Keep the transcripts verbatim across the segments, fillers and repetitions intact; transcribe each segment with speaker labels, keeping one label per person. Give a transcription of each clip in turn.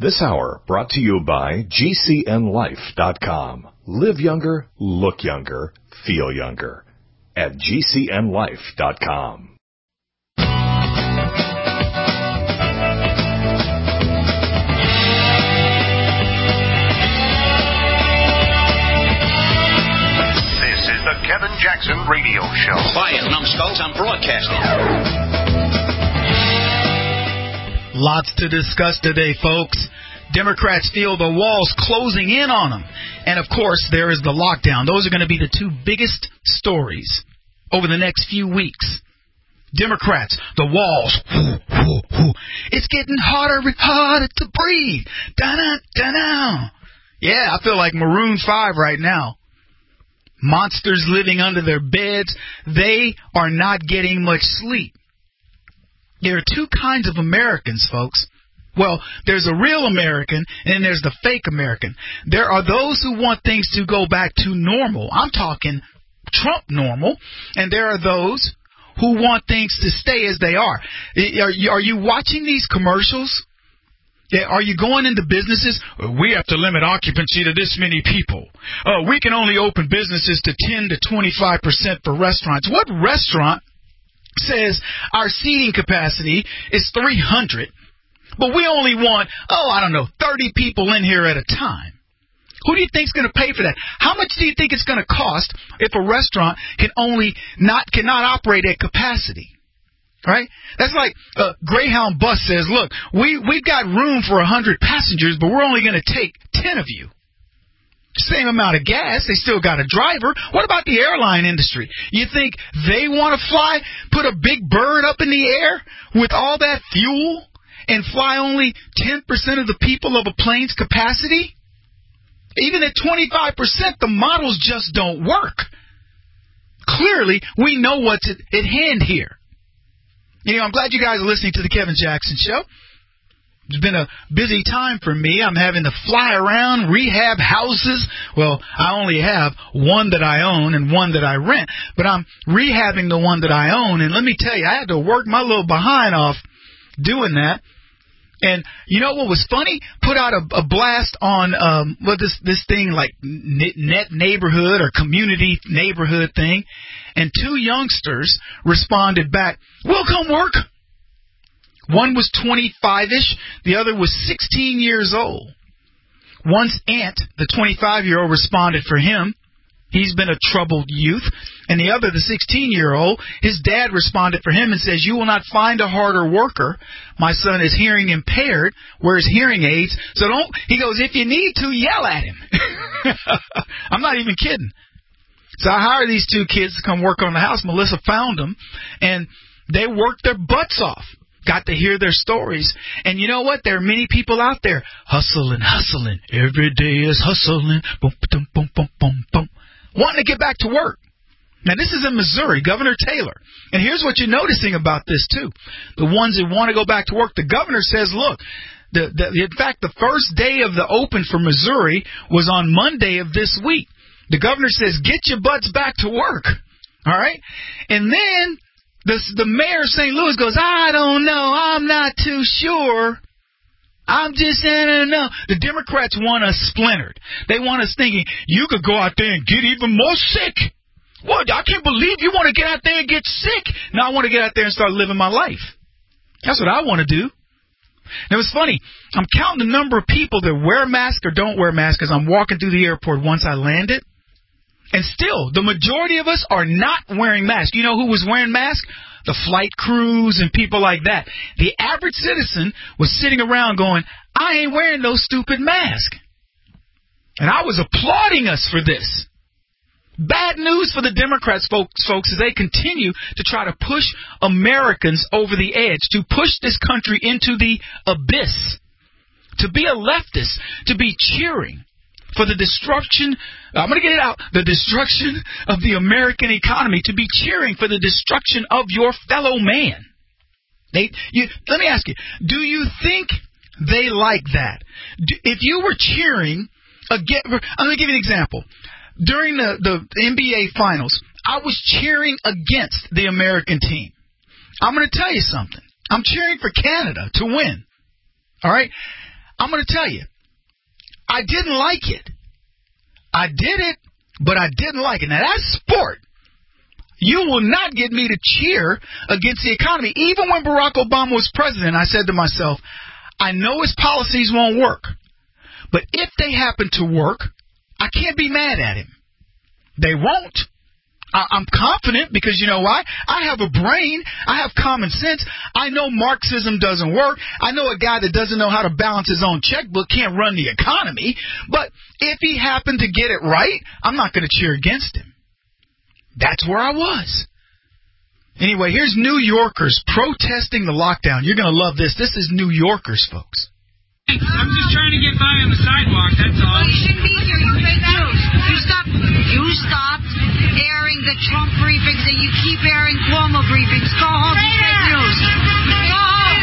Speaker 1: This hour brought to you by G C N life dot com. Live younger, look younger, feel younger at G C N life dot com.
Speaker 2: The Kevin Jackson Radio Show.
Speaker 3: Quiet, numbskulls, I'm broadcasting.
Speaker 4: Lots to discuss today, folks. Democrats feel the wall's closing in on them. And, of course, there is the lockdown. Those are going to be the two biggest stories over the next few weeks. Democrats, the walls, whoo, whoo, whoo. It's getting harder and harder to breathe. Da-da, da-da. Yeah, I feel like Maroon five right now. Monsters living under their beds. They are not getting much sleep. There are two kinds of Americans, folks. Well, there's a real American and then there's the fake American. There are those who want things to go back to normal. I'm talking Trump normal. And there are those who want things to stay as they are. Are you, are you watching these commercials? Are you going into businesses? We have to limit occupancy to this many people. Uh, we can only open businesses to ten to twenty-five percent for restaurants. What restaurant says our seating capacity is three hundred, but we only want, oh, I don't know, thirty people in here at a time? Who do you think is going to pay for that? How much do you think it's going to cost if a restaurant can only not cannot operate at capacity? Right? That's like a Greyhound bus says, look, we, we've got room for one hundred passengers, but we're only going to take ten of you. Same amount of gas. They still got a driver. What about the airline industry? You think they want to fly, put a big bird up in the air with all that fuel and fly only ten percent of the people of a plane's capacity? Even at twenty-five percent, the models just don't work. Clearly, we know what's at, at hand here. You know, I'm glad you guys are listening to the Kevin Jackson Show. It's been a busy time for me. I'm having to fly around, rehab houses. Well, I only have one that I own and one that I rent, but I'm rehabbing the one that I own. And let me tell you, I had to work my little behind off doing that. And you know what was funny? Put out a, a blast on um, what this this thing like net neighborhood or community neighborhood thing, and two youngsters responded back, "We'll come work." One was twenty-five-ish, the other was sixteen years old. One's aunt, the twenty-five-year-old, responded for him. He's been a troubled youth. And the other, the sixteen-year-old, his dad responded for him and says, "You will not find a harder worker. My son is hearing impaired, wears hearing aids. So don't," he goes, "if you need to, yell at him." I'm not even kidding. So I hired these two kids to come work on the house. Melissa found them, and they worked their butts off. Got to hear their stories. And you know what? There are many people out there hustling, hustling. Every day is hustling. Boom, boom, boom, boom, boom, boom. Wanting to get back to work. Now, this is in Missouri, Governor Taylor. And here's what you're noticing about this, too. The ones that want to go back to work, the governor says, look, the, the, in fact, the first day of the open for Missouri was on Monday of this week. The governor says, get your butts back to work. All right? And then the, the mayor of Saint Louis goes, I don't know. I'm not too sure. I'm just, I don't know. The Democrats want us splintered. They want us thinking, you could go out there and get even more sick. What? I can't believe you want to get out there and get sick. Now I want to get out there and start living my life. That's what I want to do. Now, it's funny. I'm counting the number of people that wear masks or don't wear masks as I'm walking through the airport once I landed. And still, the majority of us are not wearing masks. You know who was wearing masks? The flight crews and people like that. The average citizen was sitting around going, I ain't wearing no stupid mask. And I was applauding us for this. Bad news for the Democrats, folks, folks, as they continue to try to push Americans over the edge, to push this country into the abyss. To be a leftist, to be cheering for the destruction, I'm going to get it out, the destruction of the American economy, to be cheering for the destruction of your fellow man. They, you, let me ask you, do you think they like that? Do, if you were cheering, again, I'm going to give you an example. During the, the N B A Finals, I was cheering against the American team. I'm going to tell you something. I'm cheering for Canada to win. All right? I'm going to tell you, I didn't like it. I did it, but I didn't like it. Now, that's sport. You will not get me to cheer against the economy. Even when Barack Obama was president, I said to myself, I know his policies won't work, but if they happen to work, I can't be mad at him. They won't. I- I'm confident because you know why? I have a brain. I have common sense. I know Marxism doesn't work. I know a guy that doesn't know how to balance his own checkbook can't run the economy. But if he happened to get it right, I'm not going to cheer against him. That's where I was. Anyway, here's New Yorkers protesting the lockdown. You're going to love this. This is New Yorkers, folks.
Speaker 5: I'm just trying to get by on the sidewalk, that's all.
Speaker 6: Well, you shouldn't be here. You fake news. You stopped, you stopped airing the Trump briefings and you keep airing Cuomo briefings. Go home, you fake news. Go home.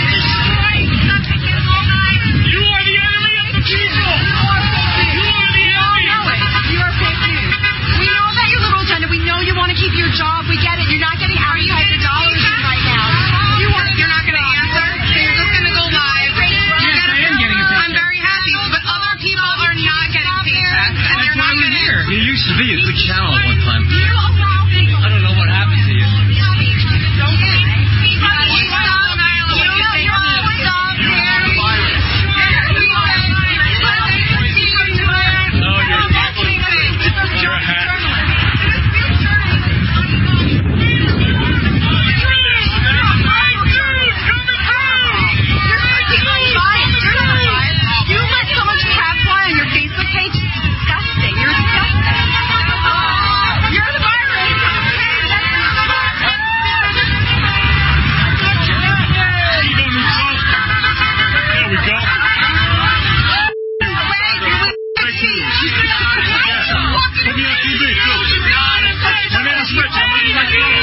Speaker 5: You are the enemy of the people. You are the enemy.
Speaker 6: You know it. You are fake news. We know about your little agenda. We know you want to keep your job. We get it. You're not getting advertised dollars right now. You want it. You're not going to answer. So you're just going to go live.
Speaker 5: Yes, I am getting a paycheck.
Speaker 6: I'm very happy, but other people are not getting paychecks. And
Speaker 5: That's
Speaker 6: you're
Speaker 5: why
Speaker 6: not
Speaker 5: we're
Speaker 6: getting
Speaker 5: here.
Speaker 7: You used to be a good channel at one time.
Speaker 6: You allow people.
Speaker 7: I don't know what happened to you.
Speaker 6: Don't get it. You stop. You stop.
Speaker 7: No, you're, you're a hack.
Speaker 6: You let so much crap fly on your Facebook page. It's disgusting. You're disgusting. You're the virus.
Speaker 5: There we go. Put me on T V, too. My name is Mitch. I'm on my phone.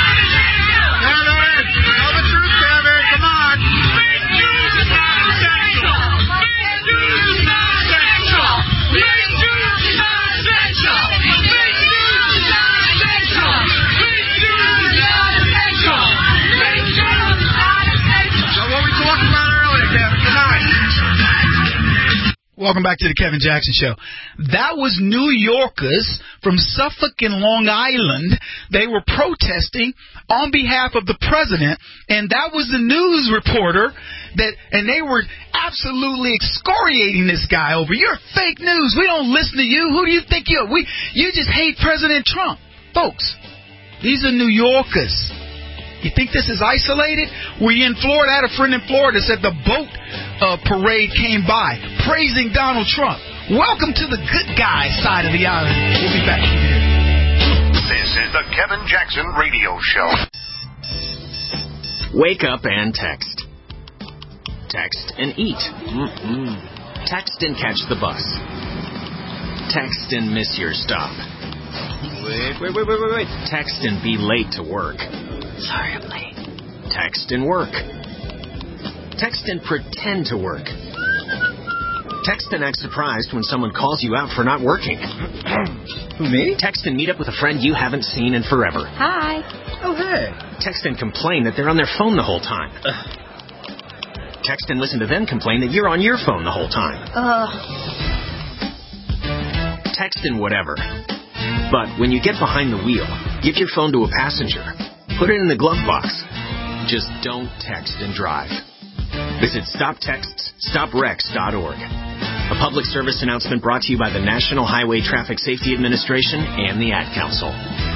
Speaker 8: Tell the truth, Kevin. Come on.
Speaker 5: Fake news is not essential. Fake news is not essential. Fake news is not essential. Fake news is not essential. Fake news is not essential. Fake news is not essential.
Speaker 8: So what we talked about earlier, Kevin, tonight.
Speaker 4: Welcome back to the Kevin Jackson Show. That was New Yorkers from Suffolk and Long Island. They were protesting on behalf of the president, and that was the news reporter that, and they were absolutely excoriating this guy over. You're fake news. We don't listen to you. Who do you think you are? We, you just hate President Trump. Folks, these are New Yorkers. You think this is isolated? Were you in Florida? I had a friend in Florida that said the boat uh, parade came by praising Donald Trump. Welcome to the good guy side of the island. We'll be back here.
Speaker 2: This is the Kevin Jackson Radio Show.
Speaker 9: Wake up and text. Text and eat. Mm-mm. Text and catch the bus. Text and miss your stop. Wait, wait, wait, wait, wait, wait. Text and be late to work. Sorry, I'm late. Text and work. Text and pretend to work. Text and act surprised when someone calls you out for not working.
Speaker 8: Who, me?
Speaker 9: Text and meet up with a friend you haven't seen in forever.
Speaker 6: Hi.
Speaker 8: Oh, hey.
Speaker 9: Text and complain that they're on their phone the whole time. Text and listen to them complain that you're on your phone the whole time.
Speaker 6: Ugh.
Speaker 9: Text and whatever. But when you get behind the wheel, give your phone to a passenger. Put it in the glove box. Just don't text and drive. Visit stop texts stop wrecks dot org. A public service announcement brought to you by the National Highway Traffic Safety Administration and the Ad Council.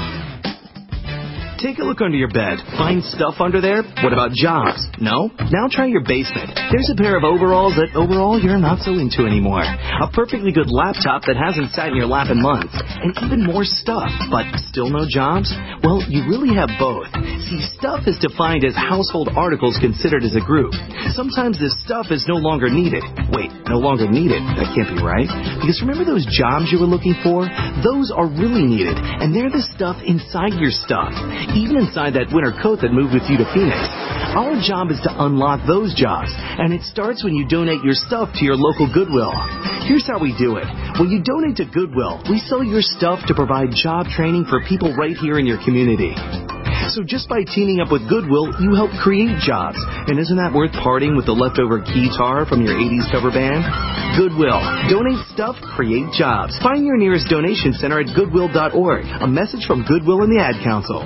Speaker 10: Take a look under your bed. Find stuff under there? What about jobs? No? Now try your basement. There's a pair of overalls that overall you're not so into anymore. A perfectly good laptop that hasn't sat in your lap in months. And even more stuff, but still no jobs? Well, you really have both. See, stuff is defined as household articles considered as a group. Sometimes this stuff is no longer needed. Wait, no longer needed? That can't be right. Because remember those jobs you were looking for? Those are really needed, and they're the stuff inside your stuff. Even inside that winter coat that moved with you to Phoenix. Our job is to unlock those jobs, and it starts when you donate your stuff to your local Goodwill. Here's how we do it. When you donate to Goodwill, we sell your stuff to provide job training for people right here in your community. So just by teaming up with Goodwill, you help create jobs. And isn't that worth parting with the leftover guitar from your eighties cover band? Goodwill. Donate stuff, create jobs. Find your nearest donation center at goodwill dot org. A message from Goodwill and the Ad Council.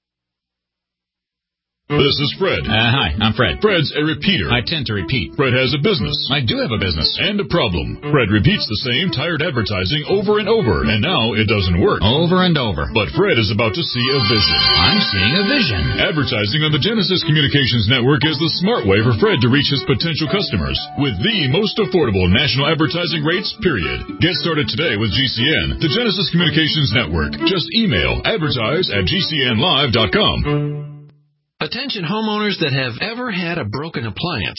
Speaker 11: This is Fred.
Speaker 12: Uh, hi, I'm Fred.
Speaker 11: Fred's a repeater.
Speaker 12: I tend to repeat.
Speaker 11: Fred has a business.
Speaker 12: I do have a business.
Speaker 11: And a problem. Fred repeats the same tired advertising over and over, and now it doesn't work.
Speaker 12: Over and over.
Speaker 11: But Fred is about to see a vision.
Speaker 12: I'm seeing a vision.
Speaker 11: Advertising on the Genesis Communications Network is the smart way for Fred to reach his potential customers with the most affordable national advertising rates, period. Get started today with G C N, the Genesis Communications Network. Just email advertise at g c n live dot com.
Speaker 13: Attention homeowners that have ever had a broken appliance.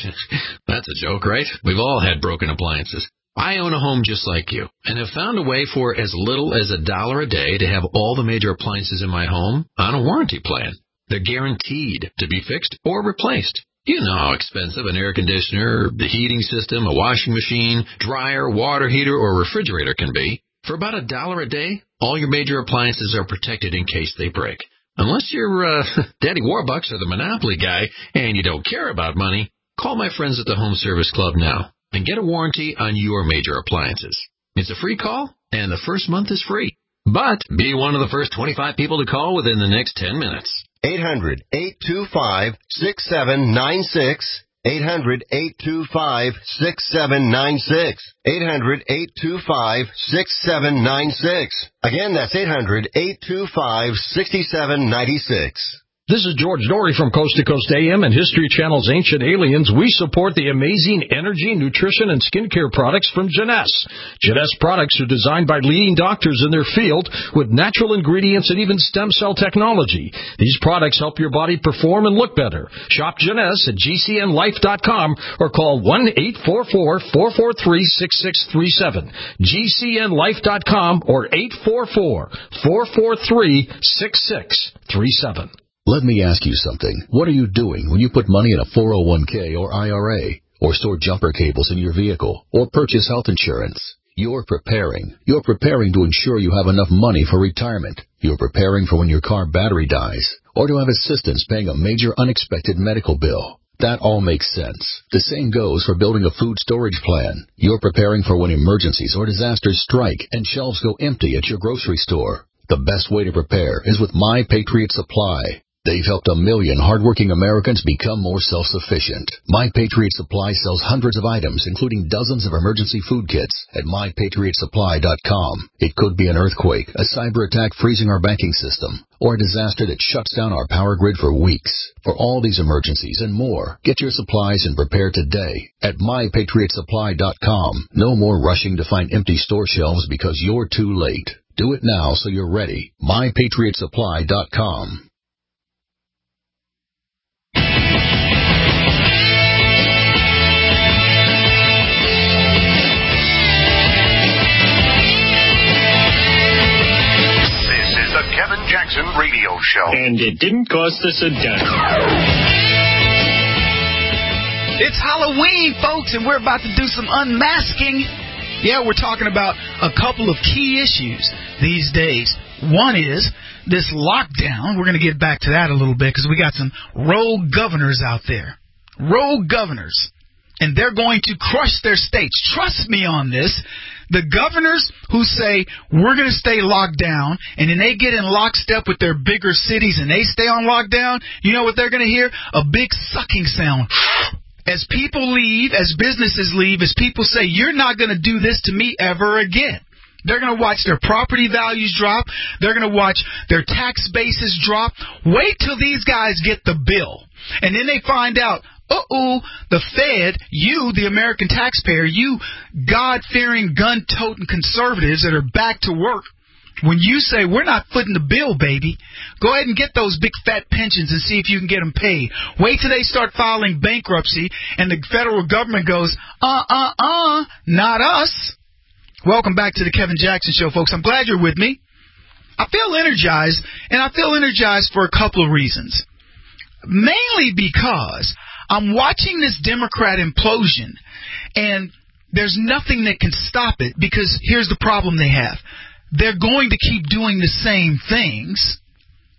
Speaker 13: That's a joke, right? We've all had broken appliances. I own a home just like you and have found a way for as little as a dollar a day to have all the major appliances in my home on a warranty plan. They're guaranteed to be fixed or replaced. You know how expensive an air conditioner, the heating system, a washing machine, dryer, water heater, or refrigerator can be. For about a dollar a day, all your major appliances are protected in case they break. Unless you're uh, Daddy Warbucks or the Monopoly guy and you don't care about money, call my friends at the Home Service Club now and get a warranty on your major appliances. It's a free call, and the first month is free. But be one of the first twenty-five people to call within the next ten minutes.
Speaker 14: eight hundred, eight two five, six seven nine six. eight hundred, eight two five, six seven nine six. eight hundred, eight two five, six seven nine six. Again, that's eight hundred, eight two five, six seven nine six.
Speaker 15: This is George Dory from Coast to Coast A M and History Channel's Ancient Aliens. We support the amazing energy, nutrition, and skincare products from Jeunesse. Jeunesse products are designed by leading doctors in their field with natural ingredients and even stem cell technology. These products help your body perform and look better. Shop Jeunesse at g c n life dot com or call one eight four four, four four three, six six three seven. g c n life dot com or eight four four, four four three, six six three seven.
Speaker 16: Let me ask you something. What are you doing when you put money in a four oh one k or I R A, or store jumper cables in your vehicle, or purchase health insurance? You're preparing. You're preparing to ensure you have enough money for retirement. You're preparing for when your car battery dies, or to have assistance paying a major unexpected medical bill. That all makes sense. The same goes for building a food storage plan. You're preparing for when emergencies or disasters strike and shelves go empty at your grocery store. The best way to prepare is with My Patriot Supply. They've helped a million hardworking Americans become more self-sufficient. My Patriot Supply sells hundreds of items, including dozens of emergency food kits at my patriot supply dot com. It could be an earthquake, a cyber attack freezing our banking system, or a disaster that shuts down our power grid for weeks. For all these emergencies and more, get your supplies and prepare today at my patriot supply dot com. No more rushing to find empty store shelves because you're too late. Do it now so you're ready. my patriot supply dot com.
Speaker 2: Kevin Jackson Radio Show.
Speaker 17: And it didn't cost us a dime.
Speaker 4: It's Halloween, folks, and we're about to do some unmasking. Yeah, we're talking about a couple of key issues these days. One is this lockdown. We're going to get back to that a little bit because we got some rogue governors out there. Rogue governors. And they're going to crush their states. Trust me on this. The governors who say, we're going to stay locked down, and then they get in lockstep with their bigger cities and they stay on lockdown, you know what they're going to hear? A big sucking sound. As people leave, as businesses leave, as people say, you're not going to do this to me ever again. They're going to watch their property values drop. They're going to watch their tax bases drop. Wait till these guys get the bill. And then they find out, uh-oh, the Fed, you, the American taxpayer, you God-fearing, gun-toting conservatives that are back to work, when you say, we're not footing the bill, baby, go ahead and get those big fat pensions and see if you can get them paid. Wait till they start filing bankruptcy and the federal government goes, uh-uh-uh, not us. Welcome back to the Kevin Jackson Show, folks. I'm glad you're with me. I feel energized, and I feel energized for a couple of reasons. Mainly because I'm watching this Democrat implosion, and there's nothing that can stop it because here's the problem they have. They're going to keep doing the same things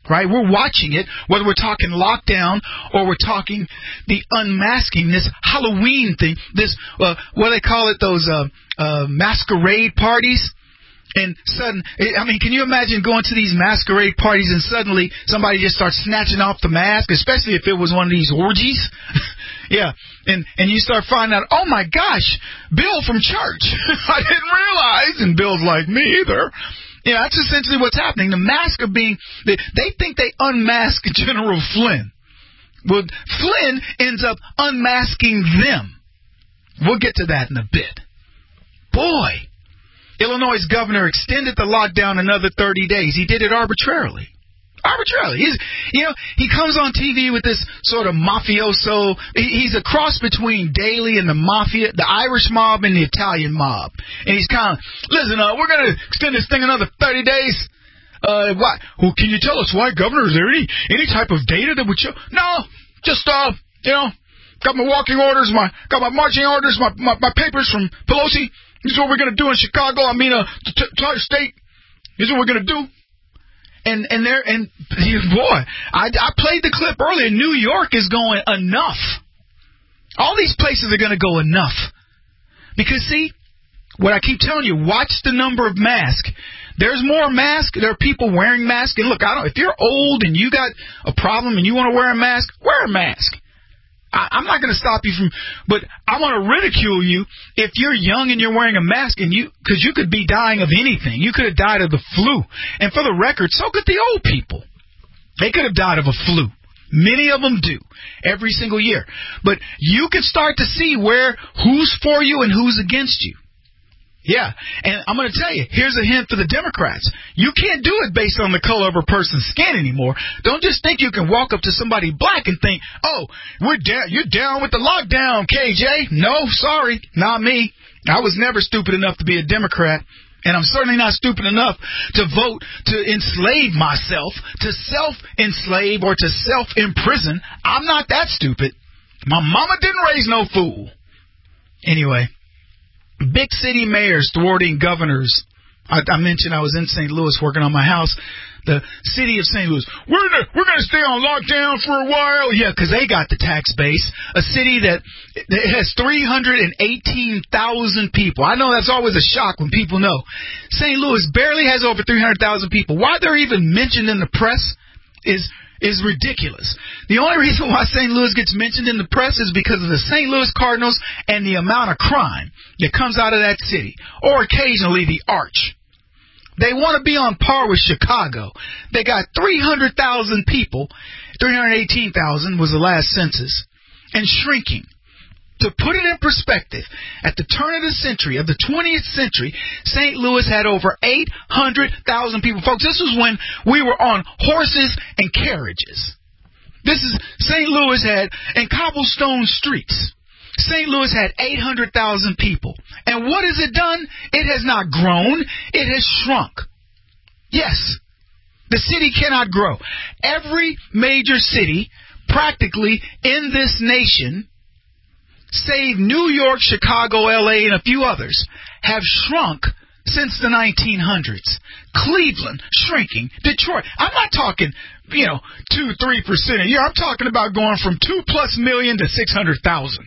Speaker 4: right? We're watching it, whether we're talking lockdown or we're talking the unmasking, this Halloween thing, this, uh, what do they call it, those uh, uh, masquerade parties. And sudden, I mean, can you imagine going to these masquerade parties and suddenly somebody just starts snatching off the mask, especially if it was one of these orgies? Yeah, and and you start finding out, oh my gosh, Bill from church. I didn't realize, and Bill's like, me either. Yeah, that's essentially what's happening. The mask are being, they, they think they unmask General Flynn. Well, Flynn ends up unmasking them. We'll get to that in a bit. Boy. Illinois' governor extended the lockdown another thirty days. He did it arbitrarily. Arbitrarily. He's, you know, he comes on T V with this sort of mafioso. He's a cross between Daley and the mafia, the Irish mob and the Italian mob. And he's kind of, listen, uh, we're going to extend this thing another thirty days. Uh, why? Well, can you tell us why, Governor? Is there any any type of data that would show? No, just uh, you know, got my walking orders, my got my marching orders, my my, my papers from Pelosi. This is what we're going to do in Chicago. I mean, uh, the entire state. This is what we're going to do. And and there and boy, I, I played the clip earlier. New York is going enough. All these places are going to go enough. Because see, what I keep telling you, watch the number of masks. There's more masks. There are people wearing masks. And look, I don't. If you're old and you got a problem and you want to wear a mask, wear a mask. I'm not going to stop you from, but I want to ridicule you if you're young and you're wearing a mask, and you, because you could be dying of anything. You could have died of the flu. And for the record, so could the old people. They could have died of a flu. Many of them do every single year. But you can start to see where, who's for you and who's against you. Yeah, and I'm going to tell you, here's a hint for the Democrats. You can't do it based on the color of a person's skin anymore. Don't just think you can walk up to somebody black and think, oh, we're down, you're down with the lockdown, K J. No, sorry, not me. I was never stupid enough to be a Democrat, and I'm certainly not stupid enough to vote to enslave myself, to self-enslave or to self-imprison. I'm not that stupid. My mama didn't raise no fool. Anyway. Big city mayors thwarting governors. I, I mentioned I was in Saint Louis working on my house. The city of Saint Louis, we're gonna, we're going to stay on lockdown for a while. Yeah, because they got the tax base. A city that, that has three hundred eighteen thousand people. I know that's always a shock when people know. Saint Louis barely has over three hundred thousand people. Why they're even mentioned in the press is is ridiculous. The only reason why Saint Louis gets mentioned in the press is because of the Saint Louis Cardinals and the amount of crime that comes out of that city, or occasionally the Arch. They want to be on par with Chicago. They got three hundred thousand people, three hundred eighteen thousand was the last census, and shrinking. To put it in perspective, at the turn of the century, of the twentieth century, Saint Louis had over eight hundred thousand people. Folks, this was when we were on horses and carriages. This is, Saint Louis had, and cobblestone streets. Saint Louis had eight hundred thousand people. And what has it done? It has not grown. It has shrunk. Yes, the city cannot grow. Every major city, practically, in this nation, save New York, Chicago, L A, and a few others, have shrunk since the nineteen hundreds. Cleveland, shrinking. Detroit, I'm not talking, you know, two, three percent a year. I'm talking about going from two plus million to six hundred thousand.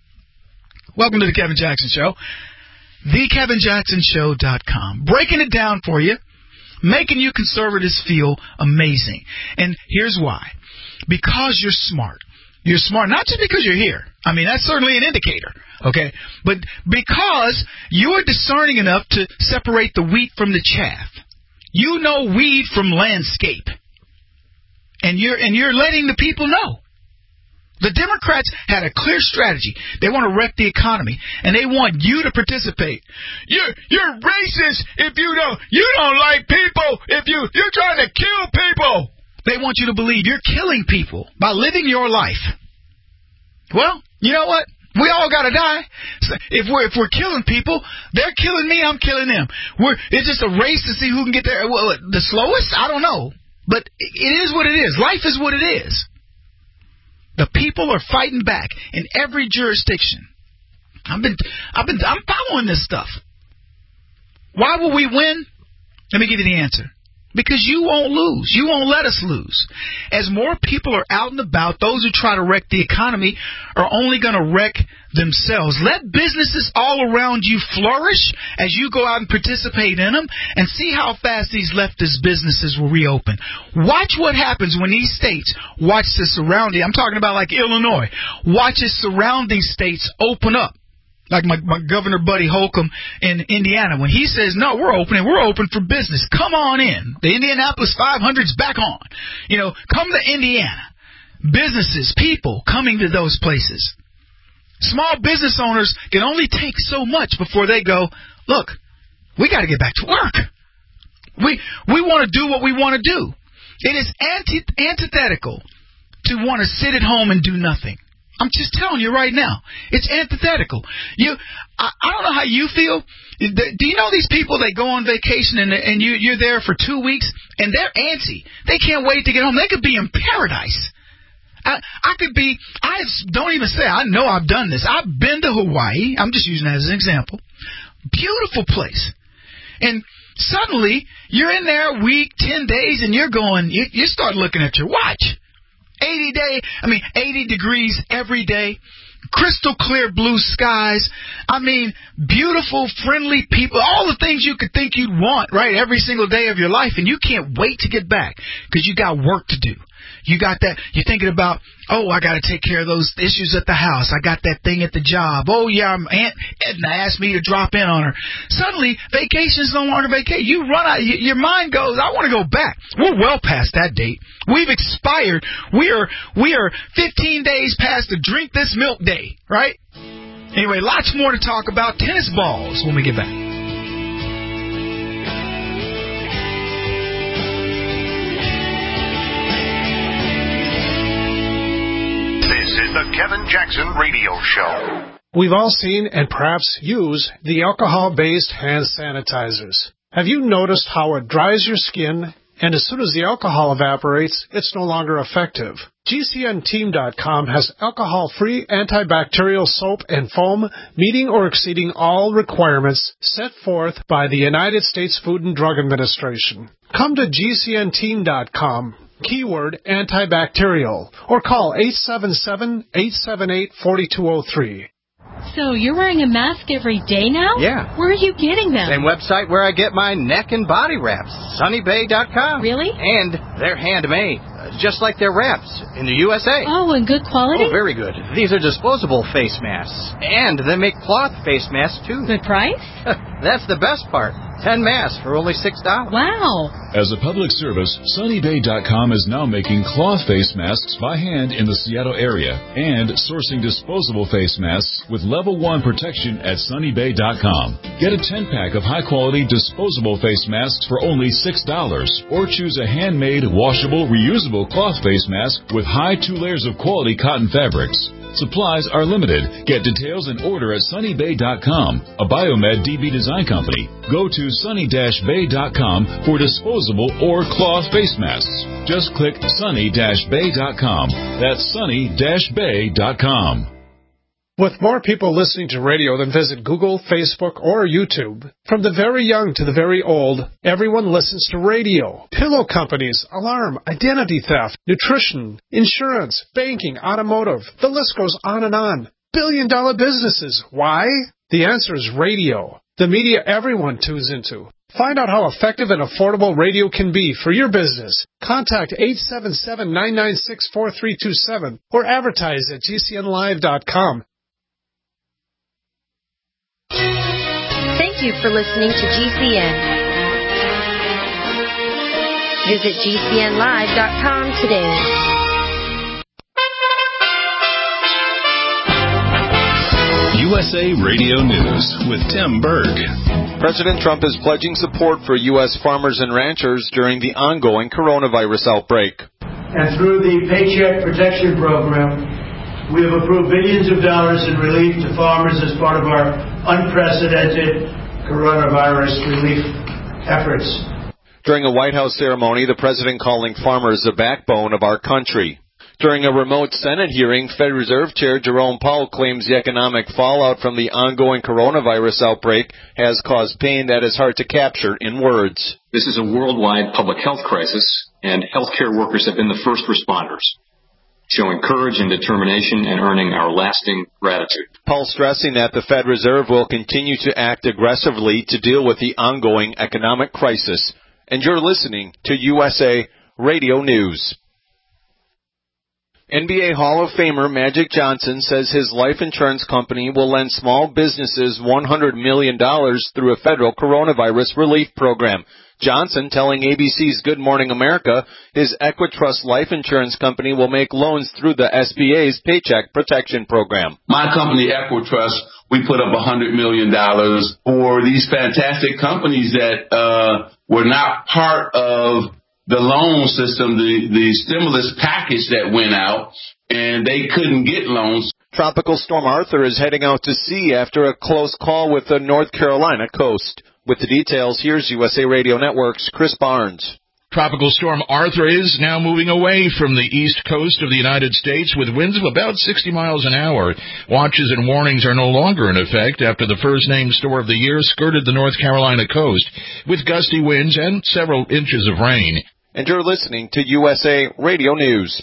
Speaker 4: Welcome to the Kevin Jackson Show. the kevin jackson show dot com. Breaking it down for you, making you conservatives feel amazing. And here's why. Because you're smart. You're smart, not just because you're here. I mean, that's certainly an indicator, okay? But because you are discerning enough to separate the wheat from the chaff. You know weed from landscape. And you're and you're letting the people know. The Democrats had a clear strategy. They want to wreck the economy, and they want you to participate. You're you're racist if you don't you don't like people. If you you're trying to kill people. They want you to believe you're killing people by living your life. Well, you know what? We all got to die. If we're if we're killing people, they're killing me. I'm killing them. We're it's just a race to see who can get there. Well, the slowest? I don't know, but it is what it is. Life is what it is. The people are fighting back in every jurisdiction. I've been I've been I'm following this stuff. Why will we win? Let me give you the answer. because you won't lose. You won't let us lose. As more people are out and about, those who try to wreck the economy are only going to wreck themselves. Let businesses all around you flourish as you go out and participate in them, and see how fast these leftist businesses will reopen. Watch what happens when these states, watch the surrounding, I'm talking about like Illinois, watch its surrounding states open up. Like my, my Governor Buddy Holcomb in Indiana, when he says, no, we're opening, we're open for business. Come on in. The Indianapolis five hundred's back on. You know, come to Indiana. Businesses, people coming to those places. Small business owners can only take so much before they go, look, we got to get back to work. We we want to do what we want to do. It is anti- antithetical to want to sit at home and do nothing. I'm just telling you right now. It's antithetical. You, I, I don't know how you feel. Do you know these people that go on vacation and, and you, you're there for two weeks and they're antsy? They can't wait to get home. They could be in paradise. I, I could be, I don't even say, I know I've done this. I've been to Hawaii. I'm just using that as an example. Beautiful place. And suddenly you're in there a week, ten days, and you're going, you, you start looking at your watch. eighty day, I mean, eighty degrees every day, crystal clear blue skies. I mean, beautiful, friendly people, all the things you could think you'd want, right, every single day of your life, and you can't wait to get back because you got work to do. You got that, you're thinking about, oh, I got to take care of those issues at the house. I got that thing at the job. Oh, yeah, Aunt Edna asked me to drop in on her. Suddenly, vacation's no longer vacation. You run out, your mind goes, I want to go back. We're well past that date. We've expired. We are, we are fifteen days past the drink this milk day, right? Anyway, lots more to talk about. Tennis balls when we get back.
Speaker 2: This is the Kevin Jackson Radio Show.
Speaker 18: We've all seen and perhaps use the alcohol-based hand sanitizers. Have you noticed how it dries your skin, and as soon as the alcohol evaporates, it's no longer effective? G C N Team dot com has alcohol-free antibacterial soap and foam meeting or exceeding all requirements set forth by the United States Food and Drug Administration. Come to G C N Team dot com. Keyword antibacterial, or call eight seven seven, eight seven eight, four two zero three.
Speaker 19: So you're wearing a mask every day now?
Speaker 8: Yeah.
Speaker 19: Where are you getting them?
Speaker 8: Same website where I get my neck and body wraps, Sunny Bay dot com.
Speaker 19: Really?
Speaker 8: And they're handmade, just like their wraps in the U S A.
Speaker 19: Oh, and good quality?
Speaker 8: Oh, very good. These are disposable face masks, and they make cloth face masks, too.
Speaker 19: Good price?
Speaker 8: That's the best part. Ten masks for only six dollars.
Speaker 19: Wow.
Speaker 11: As a public service, Sunny Bay dot com is now making cloth face masks by hand in the Seattle area and sourcing disposable face masks with level one protection at Sunny Bay dot com. Get a ten-pack of high-quality disposable face masks for only six dollars, or choose a handmade, washable, reusable cloth face mask with high two layers of quality cotton fabrics. Supplies are limited. Get details and order at Sunny Bay dot com, a Biomed D B design company. Go to Sunny Bay dot com for disposable or cloth face masks. Just click Sunny Bay dot com. That's Sunny Bay dot com.
Speaker 18: With more people listening to radio than visit Google, Facebook, or YouTube, from the very young to the very old, everyone listens to radio. Pillow companies, alarm, identity theft, nutrition, insurance, banking, automotive, the list goes on and on. Billion dollar businesses. Why? The answer is radio. The media everyone tunes into. Find out how effective and affordable radio can be for your business. Contact eight seven seven, nine nine six, four three two seven or advertise at G C N live dot com.
Speaker 20: Thank you for listening to G C N. Visit G C N live dot com today.
Speaker 1: U S A Radio News with Tim Berg.
Speaker 21: President Trump is pledging support for U S farmers and ranchers during the ongoing coronavirus outbreak.
Speaker 22: And through the Paycheck Protection Program, we have approved billions of dollars in relief to farmers as part of our unprecedented coronavirus relief efforts.
Speaker 21: During a White House ceremony, the president calling farmers the backbone of our country. During a remote Senate hearing, Fed Reserve Chair Jerome Powell claims the economic fallout from the ongoing coronavirus outbreak has caused pain that is hard to capture in words.
Speaker 3: This is a worldwide public health crisis, and healthcare workers have been the first responders, showing courage and determination and earning our lasting gratitude.
Speaker 21: Powell stressing that the Fed Reserve will continue to act aggressively to deal with the ongoing economic crisis. And you're listening to U S A Radio News. N B A Hall of Famer Magic Johnson says his life insurance company will lend small businesses one hundred million dollars through a federal coronavirus relief program. Johnson telling A B C's Good Morning America his Equitrust life insurance company will make loans through the S B A's Paycheck Protection Program.
Speaker 7: My company, Equitrust, we put up one hundred million dollars for these fantastic companies that uh were not part of the loan system, the, the stimulus package that went out, and they couldn't get loans.
Speaker 21: Tropical Storm Arthur is heading out to sea after a close call with the North Carolina coast. With the details, here's U S A Radio Network's Chris Barnes.
Speaker 23: Tropical Storm Arthur is now moving away from the east coast of the United States with winds of about sixty miles an hour. Watches and warnings are no longer in effect after the first-named storm of the year skirted the North Carolina coast with gusty winds and several inches of rain.
Speaker 21: And you're listening to U S A Radio News.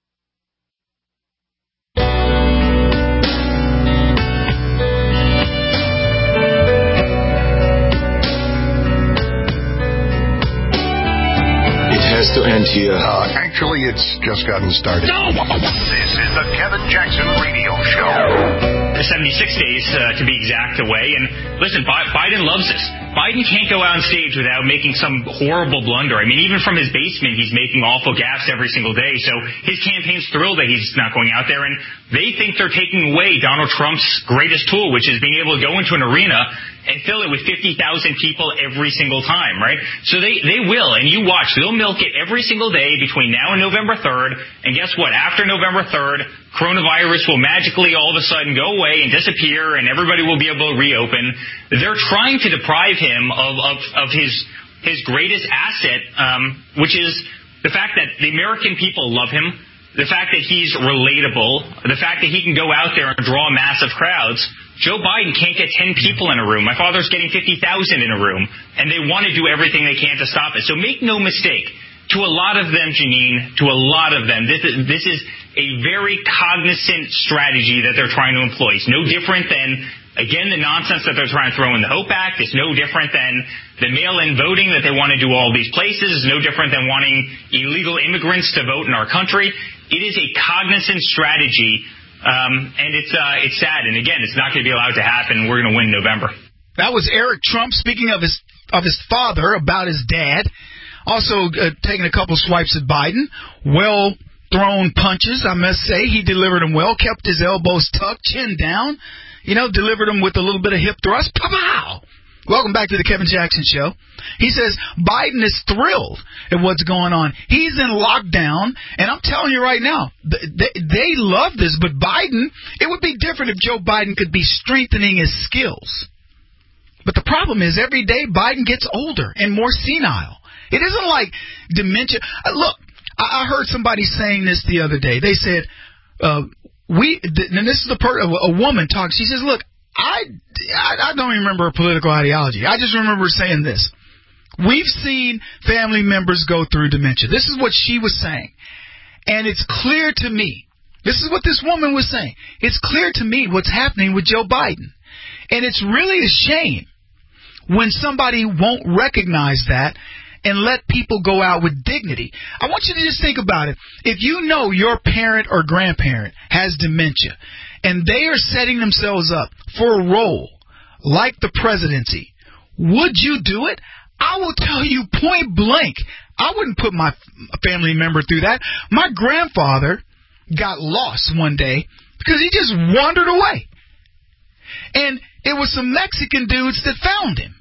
Speaker 24: Has to end here.
Speaker 2: Uh, actually, it's just gotten started. No! This is the Kevin Jackson Radio Show.
Speaker 25: seventy-six days, uh, to be exact, away. And listen, Bi- Biden loves this. Biden can't go out on stage without making some horrible blunder. I mean, even from his basement, he's making awful gaffes every single day. So his campaign's thrilled that he's not going out there. And they think they're taking away Donald Trump's greatest tool, which is being able to go into an arena and fill it with fifty thousand people every single time, right? So they, they will, and you watch. They'll milk it every single day between now and November third. And guess what? After November third, coronavirus will magically all of a sudden go away and disappear, and everybody will be able to reopen. They're trying to deprive him of, of, of his his greatest asset, um, which is the fact that the American people love him, the fact that he's relatable, the fact that he can go out there and draw massive crowds. Joe Biden can't get ten people in a room. My father's getting fifty thousand in a room, and they want to do everything they can to stop it. So make no mistake, to a lot of them, Janine, to a lot of them, this is, this is a very cognizant strategy that they're trying to employ. It's no different than, again, the nonsense that they're trying to throw in the HOPE Act. It's no different than the mail-in voting that they want to do all these places. It's no different than wanting illegal immigrants to vote in our country. It is a cognizant strategy. Um, and it's uh, it's sad. And again, it's not going to be allowed to happen. We're going to win in November.
Speaker 4: That was Eric Trump speaking of his of his father about his dad. Also uh, taking a couple swipes at Biden. Well thrown punches, I must say. He delivered them well. Kept his elbows tucked, chin down. You know, delivered them with a little bit of hip thrust. Pow! Welcome back to the Kevin Jackson Show. He says Biden is thrilled at what's going on. He's in lockdown, and I'm telling you right now, they, they love this. But Biden, it would be different if Joe Biden could be strengthening his skills. But the problem is every day Biden gets older and more senile. It isn't like dementia. Look, I heard somebody saying this the other day. They said, uh, we, and this is the part of a woman talking. She says, look, I, I don't even remember her political ideology. I just remember saying this. We've seen family members go through dementia. This is what she was saying. And it's clear to me, this is what this woman was saying. It's clear to me what's happening with Joe Biden. And it's really a shame when somebody won't recognize that and let people go out with dignity. I want you to just think about it. If you know your parent or grandparent has dementia, and they are setting themselves up for a role like the presidency, would you do it? I will tell you point blank, I wouldn't put my family member through that. My grandfather got lost one day because he just wandered away. And it was some Mexican dudes that found him.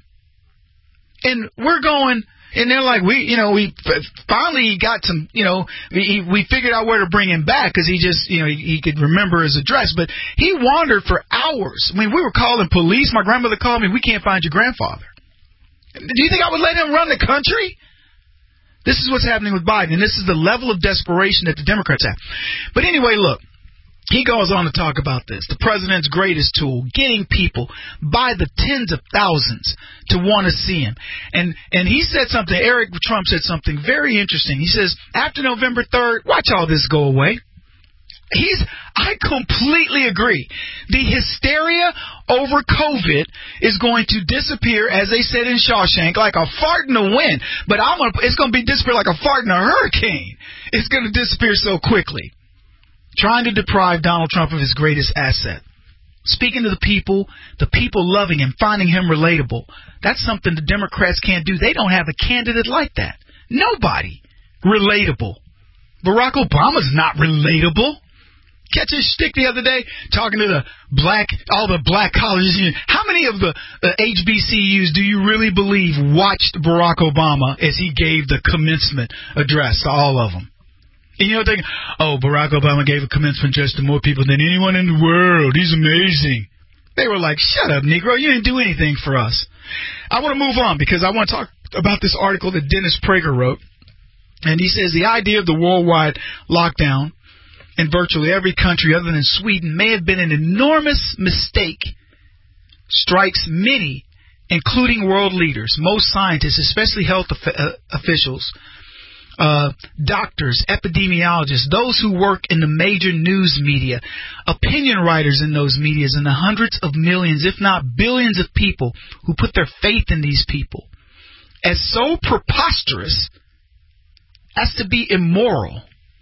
Speaker 4: And we're going... And they're like, we, you know, we finally got some, you know, we, we figured out where to bring him back because he just, you know, he, he could remember his address. But he wandered for hours. I mean, we were calling police. My grandmother called me, we can't find your grandfather. Do you think I would let him run the country? This is what's happening with Biden, and this is the level of desperation that the Democrats have. But anyway, look, he goes on to talk about this. The president's greatest tool, getting people by the tens of thousands to want to see him. And and he said something, Eric Trump said something very interesting. He says, after November third, watch all this go away. He's, I completely agree. The hysteria over COVID is going to disappear, as they said in Shawshank, like a fart in the wind. But I'm gonna, it's going to be disappear like a fart in a hurricane. It's going to disappear so quickly. Trying to deprive Donald Trump of his greatest asset. Speaking to the people, the people loving him, finding him relatable. That's something the Democrats can't do. They don't have a candidate like that. Nobody relatable. Barack Obama's not relatable. Catch his shtick the other day talking to the black, all the black colleges. How many of the uh, H B C Us do you really believe watched Barack Obama as he gave the commencement address to all of them? And you know, thinking, oh, Barack Obama gave a commencement address to more people than anyone in the world. He's amazing. They were like, shut up, Negro. You didn't do anything for us. I want to move on because I want to talk about this article that Dennis Prager wrote. And he says the idea of the worldwide lockdown in virtually every country other than Sweden may have been an enormous mistake. Strikes many, including world leaders, most scientists, especially health of- uh, officials, Uh, doctors, epidemiologists, those who work in the major news media, opinion writers in those medias, and the hundreds of millions, if not billions of people who put their faith in these people, as so preposterous as to be immoral.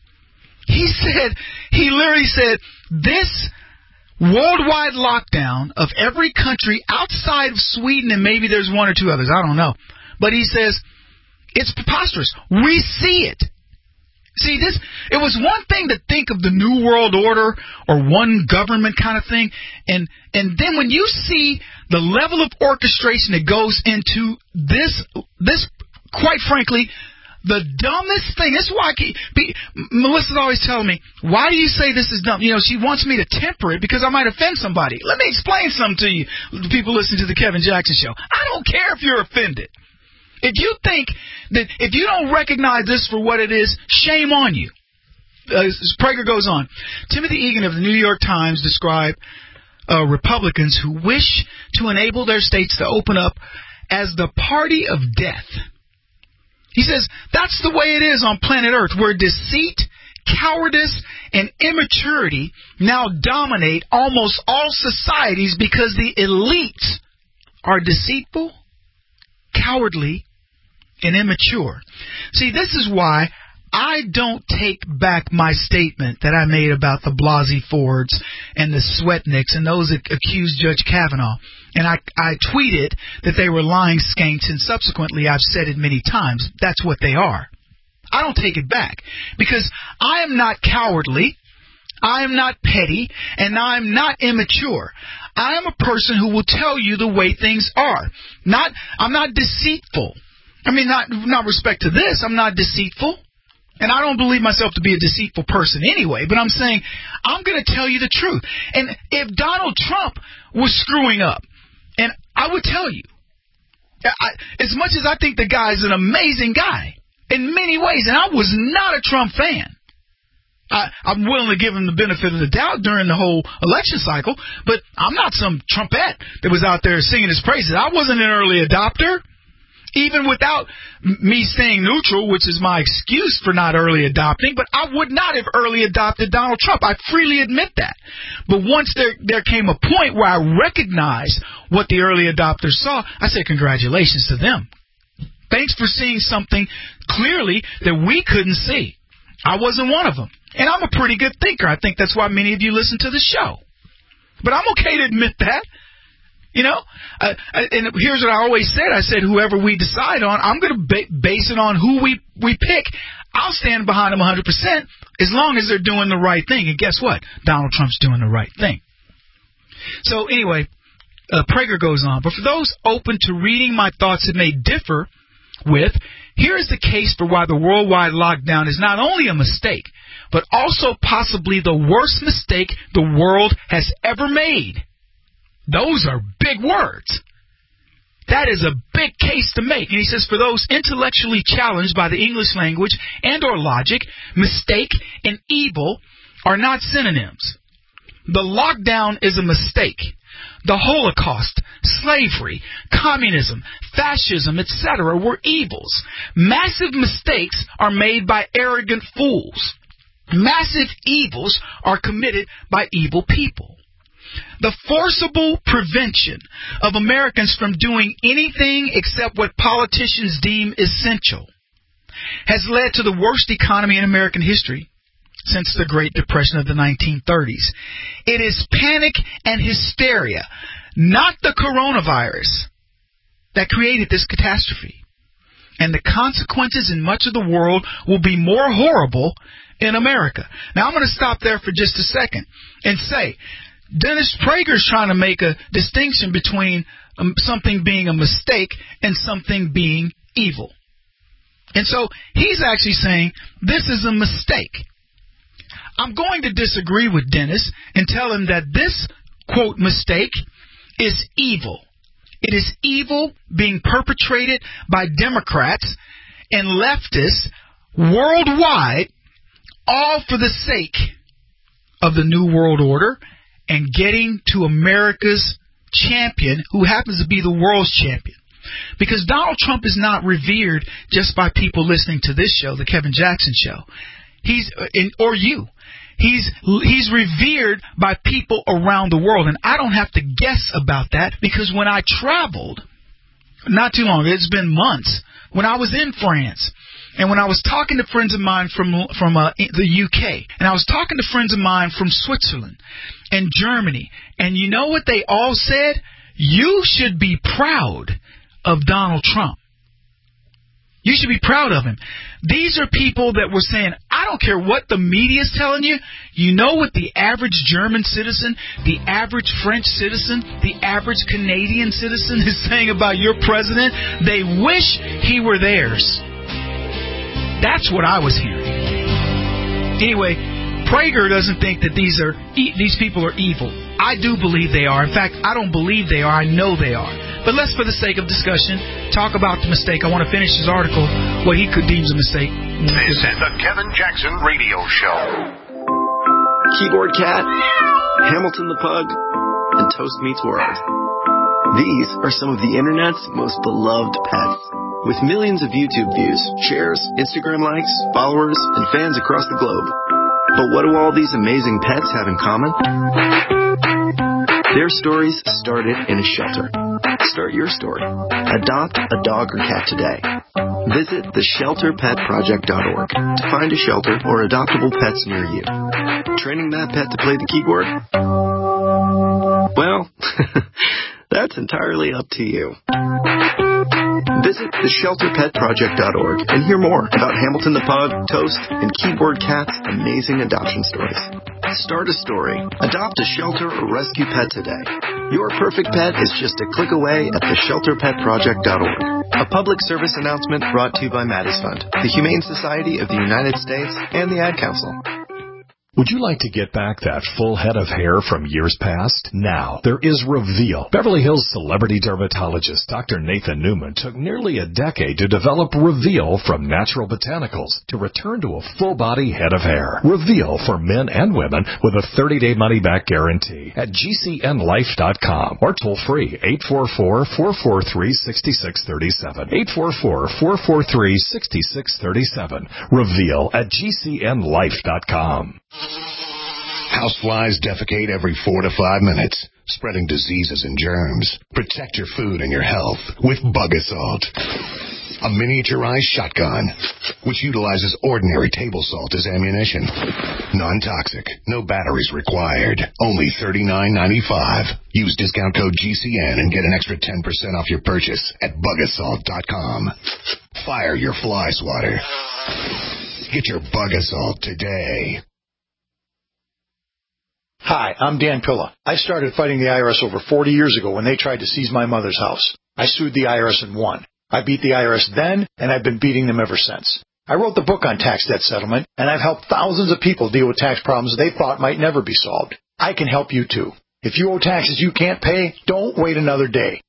Speaker 4: He said, he literally said, this worldwide lockdown of every country outside of Sweden, and maybe there's one or two others, I don't know, but he says, it's preposterous. We see it. See, this, it was one thing to think of the New World Order or one government kind of thing, and and then when you see the level of orchestration that goes into this, this, quite frankly, the dumbest thing. That's why I keep, be, Melissa's always telling me, why do you say this is dumb? You know, she wants me to temper it because I might offend somebody. Let me explain something to you, the people listening to the Kevin Jackson Show. I don't care if you're offended. If you think that if you don't recognize this for what it is, shame on you. Uh, Prager goes on. Timothy Egan of the New York Times described uh, Republicans who wish to enable their states to open up as the party of death. He says, that's the way it is on planet Earth, where deceit, cowardice, and immaturity now dominate almost all societies because the elites are deceitful, cowardly, and immature. See, this is why I don't take back my statement that I made about the Blasey Fords and the Swetnicks and those that accused Judge Kavanaugh. And I, I tweeted that they were lying skanks, and subsequently I've said it many times. That's what they are. I don't take it back because I am not cowardly. I am not petty, and I am not immature. I am a person who will tell you the way things are. Not, I'm not deceitful. I mean, not, not respect to this, I'm not deceitful. And I don't believe myself to be a deceitful person anyway, but I'm saying I'm going to tell you the truth. And if Donald Trump was screwing up, and I would tell you, I, as much as I think the guy's an amazing guy in many ways, and I was not a Trump fan. I, I'm willing to give him the benefit of the doubt during the whole election cycle, but I'm not some trumpet that was out there singing his praises. I wasn't an early adopter. Even without me staying neutral, which is my excuse for not early adopting, but I would not have early adopted Donald Trump. I freely admit that. But once there there came a point where I recognized what the early adopters saw, I said congratulations to them. Thanks for seeing something clearly that we couldn't see. I wasn't one of them. And I'm a pretty good thinker. I think that's why many of you listen to the show. But I'm okay to admit that. You know, uh, and here's what I always said. I said, whoever we decide on, I'm going to ba- base it on who we, we pick. I'll stand behind them one hundred percent as long as they're doing the right thing. And guess what? Donald Trump's doing the right thing. So anyway, uh, Prager goes on. But for those open to reading my thoughts that may differ with, here is the case for why the worldwide lockdown is not only a mistake, but also possibly the worst mistake the world has ever made. Those are big words. That is a big case to make. And he says, for those intellectually challenged by the English language and or logic, mistake and evil are not synonyms. The lockdown is a mistake. The Holocaust, slavery, communism, fascism, et cetera were evils. Massive mistakes are made by arrogant fools. Massive evils are committed by evil people. The forcible prevention of Americans from doing anything except what politicians deem essential has led to the worst economy in American history since the Great Depression of the nineteen thirties. It is panic and hysteria, not the coronavirus, that created this catastrophe. And the consequences in much of the world will be more horrible in America. Now, I'm going to stop there for just a second and say, Dennis Prager's trying to make a distinction between um, something being a mistake and something being evil. And so he's actually saying this is a mistake. I'm going to disagree with Dennis and tell him that this, quote, mistake is evil. It is evil being perpetrated by Democrats and leftists worldwide, all for the sake of the New World Order and getting to America's champion, who happens to be the world's champion. Because Donald Trump is not revered just by people listening to this show, the Kevin Jackson Show. He's in, or you. He's he's revered by people around the world, and I don't have to guess about that because when I traveled, not too long, it's been months, when I was in France, and when I was talking to friends of mine from from uh, the U K, and I was talking to friends of mine from Switzerland and Germany, and you know what they all said? You should be proud of Donald Trump. You should be proud of him. These are people that were saying, I don't care what the media's telling you. You know what the average German citizen, the average French citizen, the average Canadian citizen is saying about your president? They wish he were theirs. That's what I was hearing. Anyway, Prager doesn't think that these are these people are evil. I do believe they are. In fact, I don't believe they are. I know they are. But let's, for the sake of discussion, talk about the mistake. I want to finish his article, what he could deem a mistake.
Speaker 2: This is the Kevin Jackson Radio Show.
Speaker 5: Keyboard Cat, Hamilton the Pug, and Toast Meets World. These are some of the Internet's most beloved pets. With millions of YouTube views, shares, Instagram likes, followers, and fans across the globe. But what do all these amazing pets have in common? Their stories started in a shelter. Start your story. Adopt a dog or cat today. Visit the shelter pet project dot org to find a shelter or adoptable pets near you. Training that pet to play the keyboard? Well, that's entirely up to you. Visit the shelter pet project dot org and hear more about Hamilton the Pug, Toast, and Keyboard Cat's amazing adoption stories. Start a story. Adopt a shelter or rescue pet today. Your perfect pet is just a click away at the shelter pet project dot org. A public service announcement brought to you by Mattis Fund, the Humane Society of the United States, and the Ad Council.
Speaker 1: Would you like to get back that full head of hair from years past? Now, there is Reveal. Beverly Hills celebrity dermatologist Doctor Nathan Newman took nearly a decade to develop Reveal from natural botanicals to return to a full-body head of hair. Reveal for men and women with a thirty-day money-back guarantee at G C N life dot com or toll-free eight four four, four four three, six six three seven. eight four four, four four three, six six three seven. Reveal at G C N life dot com.
Speaker 2: Houseflies defecate every four to five minutes, spreading diseases and germs. Protect your food and your health with Bug Assault, a miniaturized shotgun which utilizes ordinary table salt as ammunition. Non-toxic, no batteries required. Only thirty-nine ninety-five. Use discount code G C N and get an extra ten percent off your purchase at bug assault dot com. Fire your fly swatter. Get your Bug Assault today.
Speaker 6: Hi, I'm Dan Pilla. I started fighting the I R S over forty years ago when they tried to seize my mother's house. I sued the I R S and won. I beat the I R S then, and I've been beating them ever since. I wrote the book on tax debt settlement, and I've helped thousands of people deal with tax problems they thought might never be solved. I can help you too. If you owe taxes you can't pay, don't wait another day.